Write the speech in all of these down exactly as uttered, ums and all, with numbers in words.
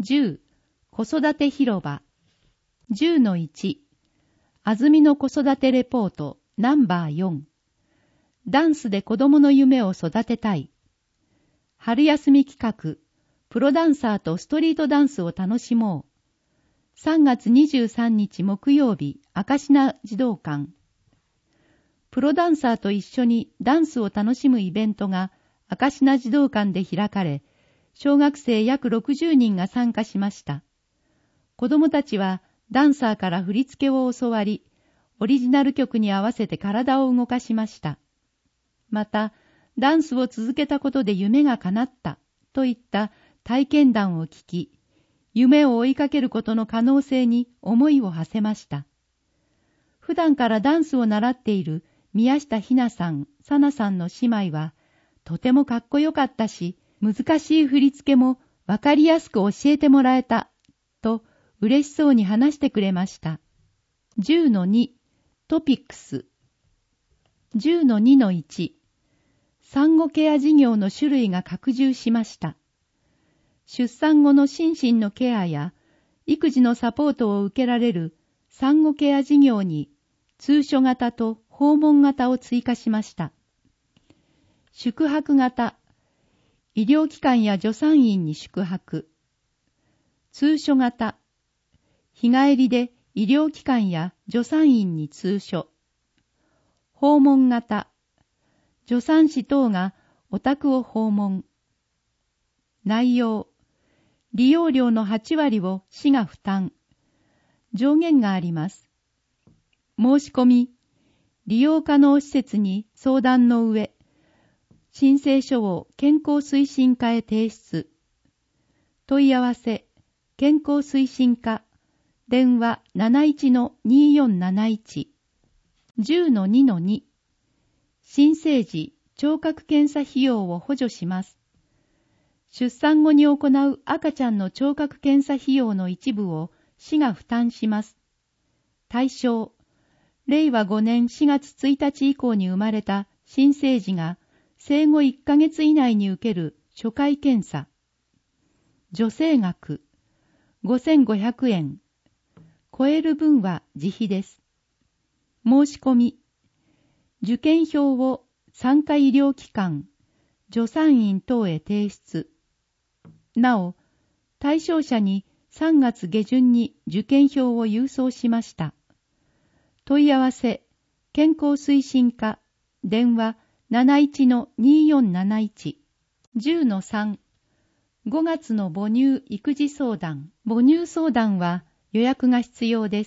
じゅう、子育て広場。じゅうのいち、あずみの子育てレポートナンバーよん。ダンスで子供の夢を育てたい。春休み企画、プロダンサーとストリートダンスを楽しもう。さんがつにじゅうさんにち木曜日、明科児童館。プロダンサーと一緒にダンスを楽しむイベントが明科児童館で開かれ、小学生約ろくじゅうにんが参加しました。子供たちはダンサーから振り付けを教わり、オリジナル曲に合わせて体を動かしました。また、ダンスを続けたことで夢が叶ったといった体験談を聞き、夢を追いかけることの可能性に思いを馳せました。普段からダンスを習っている宮下ひなさん、さなさんの姉妹は、とてもかっこよかったし、難しい振り付けもわかりやすく教えてもらえた、と嬉しそうに話してくれました。じゅうのに、トピックス。じゅうのにのいち、産後ケア事業の種類が拡充しました。出産後の心身のケアや育児のサポートを受けられる産後ケア事業に通所型と訪問型を追加しました。宿泊型、医療機関や助産院に宿泊。通所型、日帰りで医療機関や助産院に通所。訪問型、助産師等がお宅を訪問。内容、利用料のはちわりを市が負担。上限があります。申し込み、利用可能施設に相談の上、申請書を健康推進課へ提出。問い合わせ、健康推進課、電話 なないちのによんなないち。じゅうのにのに、新生児聴覚検査費用を補助します。出産後に行う赤ちゃんの聴覚検査費用の一部を市が負担します。対象、れいわごねんしがつついたち以降に生まれた新生児が生後いっかげつ以内に受ける初回検査。助成額、ごせんごひゃくえん。超える分は自費です。申し込み、受験票を産科医療機関、助産院等へ提出。なお、対象者にさんがつげじゅんに受験票を郵送しました。問い合わせ、健康推進課、電話 なないちのによんなないち。じゅうのさん、ごがつの母乳育児相談。母乳相談は予約が必要です。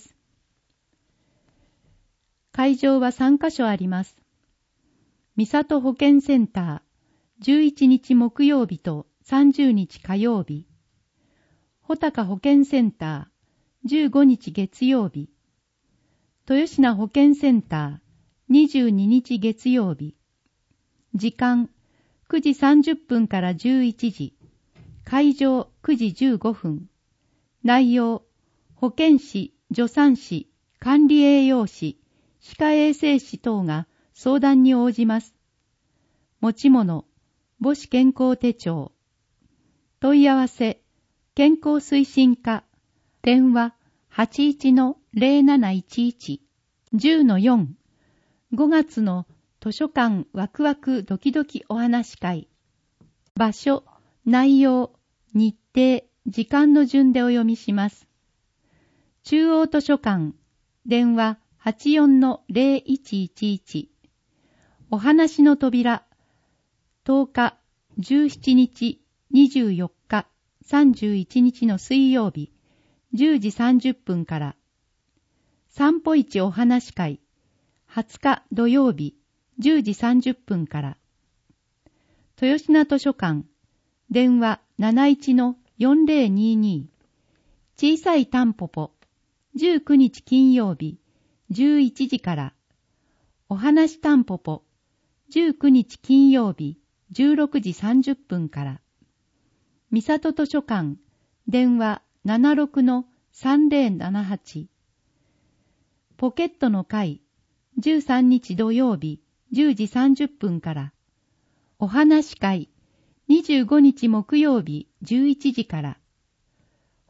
会場はさんかしょあります。三郷保健センター、じゅういちにち木曜日とさんじゅうにち火曜日。穂高保健センター、じゅうごにち月曜日。豊品保健センター、にじゅうににち月曜日。時間、くじさんじゅっぷんからじゅういちじ。会場くじじゅうごふん。内容、保健師、助産師、管理栄養士、歯科衛生士等が相談に応じます。持ち物、母子健康手帳。問い合わせ、健康推進課、電話 はちいちのぜろなないちいち。じゅうのよん、ごがつの図書館ワクワクドキドキお話会。場所、内容、日程、時間の順でお読みします。中央図書館、電話 はちよんのぜろいちいちいち。お話の扉、とおか、じゅうしちにち、にじゅうよっか、さんじゅういちにちの水曜日、じゅうじさんじゅっぷんから。散歩市お話会、はつか土曜日、じゅうじさんじゅっぷんから。豊品図書館、電話 なないちのよんぜろにに。小さいタンポポ、じゅうくにち金曜日、じゅういちじから。お話タンポポ、じゅうくにち金曜日、じゅうろくじさんじゅっぷんから。三郷図書館、電話 ななろくのさんぜろななはち。ポケットの会、じゅうさんにち土曜日、じゅうじさんじゅっぷんから。お話会、にじゅうごにち木曜日、じゅういちじから。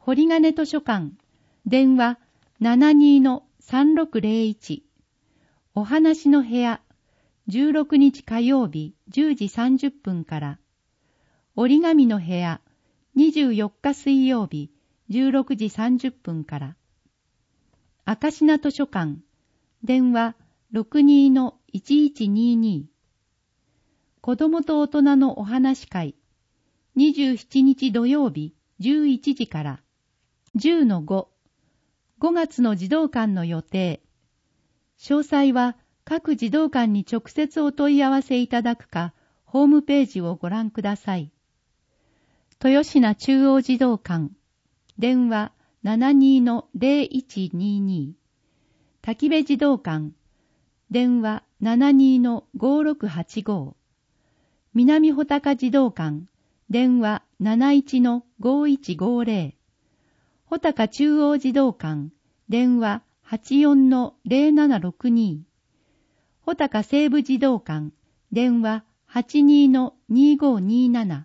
堀金図書館、電話 ななにーさんろくぜろいち。お話の部屋、じゅうろくにち火曜日じゅうじさんじゅっぷんから。折り紙の部屋、にじゅうよっか水曜日じゅうろくじさんじゅっぷんから。明品図書館、電話 ろくにーいちいちにーにー。子供と大人のお話会、にじゅうしちにち土曜日じゅういちじから。じゅうのご、ごがつの児童館の予定。詳細は各児童館に直接お問い合わせいただくか、ホームページをご覧ください。豊品中央児童館、電話 ななにーぜろいちにーにー。滝部児童館、電話 ななにーごろくはちご。南穂高児童館、電話 なないちごいちごぜろ。穂高中央児童館、電話 はちよんぜろななろくに。穂高西部児童館、電話 はちにーにーごにーなな。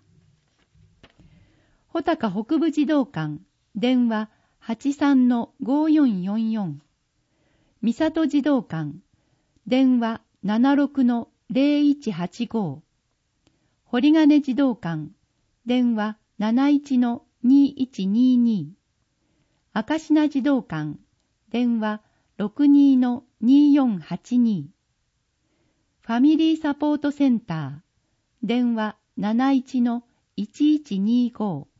穂高北部児童館、電話 はちさんごよんよんよん。三郷児童館、電話 ななろくぜろいちはちご。堀金児童館、電話 なないちにいちにーにー。明品児童館、電話 ろくにーにーよんはちにー。ファミリーサポートセンター、電話 なないちいちいちにーご。